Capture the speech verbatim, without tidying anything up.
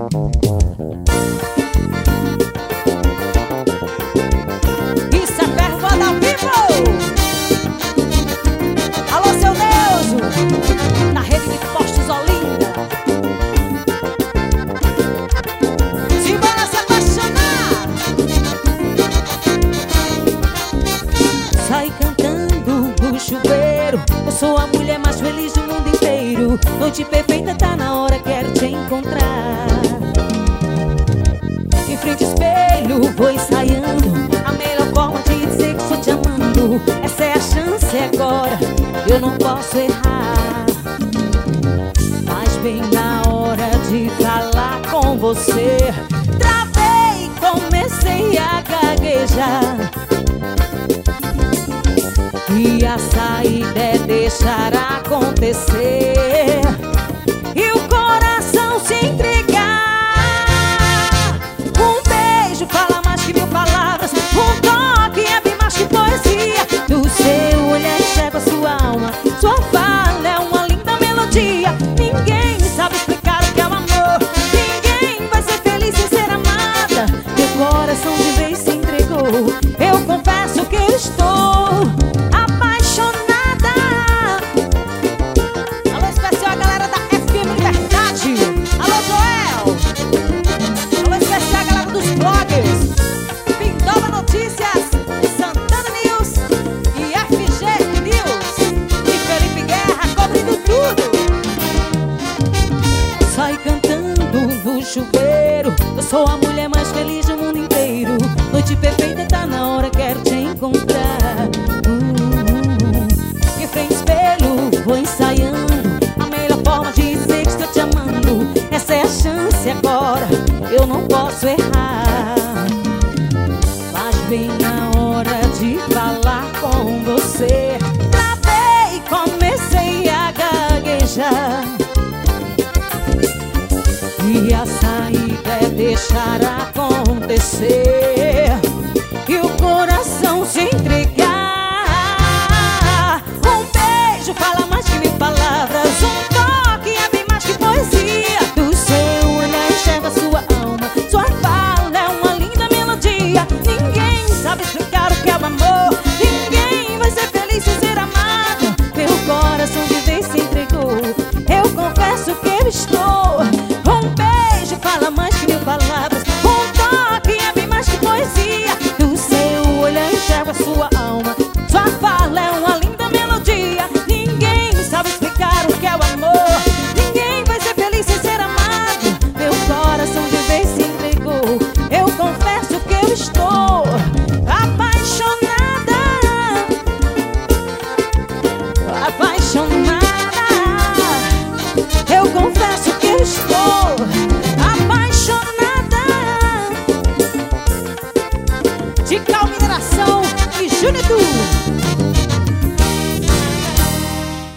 Isso é pervoada ao vivo. Alô, seu Deus, na rede de postos Olinda. Se bora se apaixonar, sai cantando no chuveiro. Eu sou a mulher mais feliz do mundo inteiro. Noite perfeita, tá na hora, quero te encontrar. Em frente ao espelho, vou ensaiando a melhor forma de dizer que estou te amando. Essa é a chance agora, eu não posso errar. Mas bem na hora de falar com você, travei, comecei a gaguejar. E a saída é deixar acontecer e o coração se entregar. Um beijo fala mais que mil palavras, um toque é bem mais que poesia. Do seu olhar enxergo a sua alma, sua fala é uma linda melodia. Ninguém sabe explicar o que é o amor, ninguém vai ser feliz sem ser amada. Meu coração de vez se entregou, eu confesso que eu estou apaixonada. Alô especial a galera da F M Liberdade. Alô Joel. Alô especial a galera dos bloggers Pindoba Notícias, Santana News e F G News. E Felipe Guerra cobrindo tudo. Sai cantando no chuveiro. Eu sou a mulher mais feliz do mundo inteiro. Noite perfeita, tá na hora, quero te encontrar. uh, uh. Em frente ao espelho, vou ensaiando a melhor forma de dizer que estou te amando. Essa é a chance agora, eu não posso errar. Mas bem na hora de falar com você, travei, comecei a gaguejar. E a saída é deixar acontecer e o coração se entregar. Um beijo fala mais que mil palavras, um toque é bem mais que poesia. Do seu olhar enxergo a sua alma, sua fala é uma linda melodia. Ninguém sabe explicar o que é o amor, ninguém vai ser feliz sem ser amado. Meu coração de vez se entregou, eu confesso que eu estou. Um beijo fala mais que mil palavras, um toque é bem mais que poesia. Do seu olhar enxergo a sua alma, sua fala é uma linda melodia. Ninguém sabe explicar o que é o amor, ninguém vai ser feliz sem ser amado. Meu coração de vez se entregou, eu confesso que eu estou apaixonada. Apaixonada. Eu confesso que eu estou apaixonada. De Cal Mineração e Júnior.